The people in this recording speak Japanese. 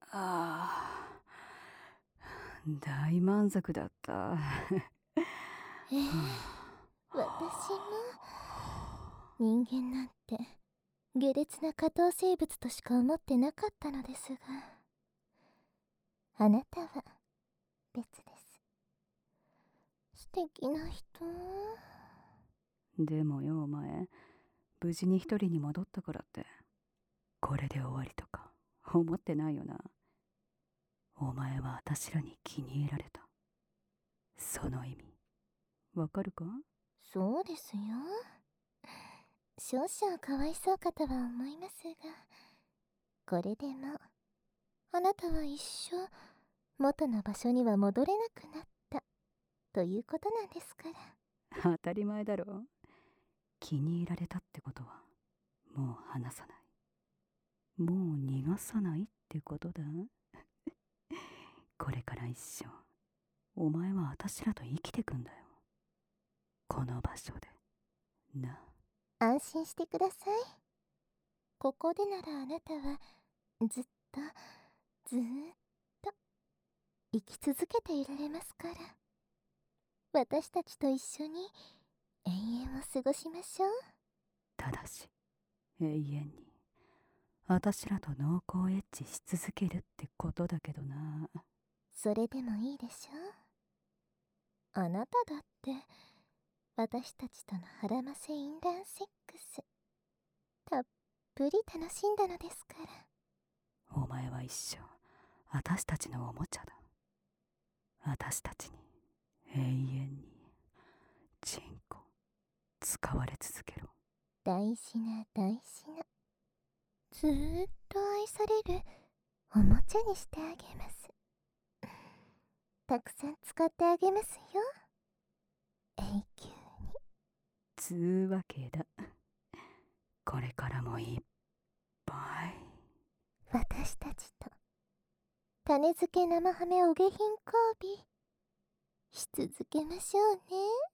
ああ、大満足だった。 私も人間なんて下劣な下等生物としか思ってなかったのですが、あなたは別です。素敵な人。 でもよ、お前、無事に一人に戻ったからって、これで終わりとか思ってないよな。お前は私らに気に入られた。その意味、わかるか？ そうですよ。少々かわいそうかとは思いますが、これでもあなたは一生元の場所には戻れなくなったということなんですから。 当たり前だろ。気に入られたってことは、もう離さない。もう逃がさないってことだ。これから一生、お前は私らと生きてくんだよ。この場所で。な。 安心してください。ここでならあなたはずっとずーっと生き続けていられますから。私たちと一緒に永遠を過ごしましょう。 ただし、永遠に、私らと濃厚エッチし続けるってことだけどな。 それでもいいでしょう。あなただって私たちとの腹ませ淫乱セックスたっぷり楽しんだのですから。 お前は一生、私たちのおもちゃだ。私たちに、永遠に、チンコ、使われ続けろ。 大事な大事な、ずーっと愛されるおもちゃにしてあげます。たくさん使ってあげますよ、永久に。 つうわけだ。これからもいっぱい。 私たちと種付け生ハメお下品交尾し続けましょうね。